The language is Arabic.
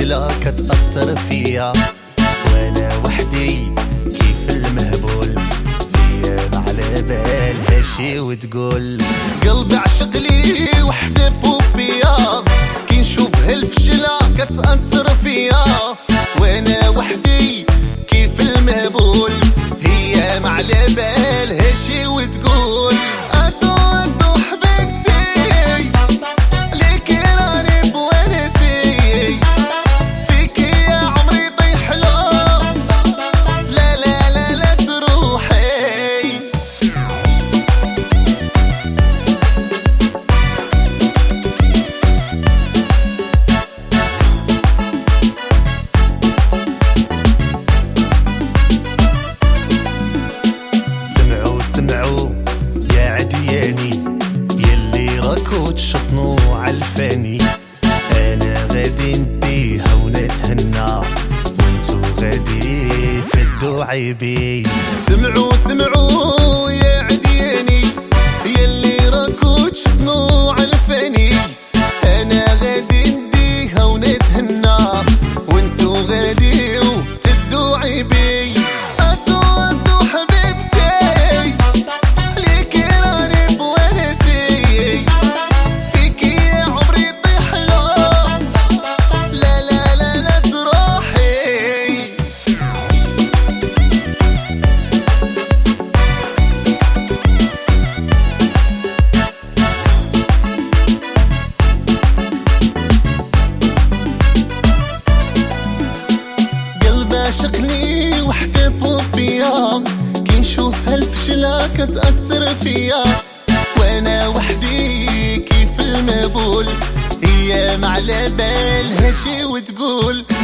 الفشلة كتأثر فيا، وانا وحدي كيف المهبول. هي ما على بالها شي وتقول قلبي عشق لي وحدة بوبيا، كي نشوف هالفشلة كتأثر فيا، وانا وحدي كيف المهبول. هي ما على بالها شي وتقول ادو ادو حبيبتي ليكي راني بوالدي، فيكي يا عمري طيح له، لا لا لا لا تروحي. سمعوا يا عدياني يلي راكو تشطنو عالفاني، انا غادي نديها ونتهنى وانتو غادي تدو عيبي. سمعوا يا عدياني يلي راكو تشطنو عالفاني، انا غادي نديها ونتهنى وانتو غادي تدو عيبي. عاشقني وحدة بوبيا، كي نشوف هالفشلة كتأثر فيا، وانا وحدي كيف المهبول. هي ما على بالها شي وتقول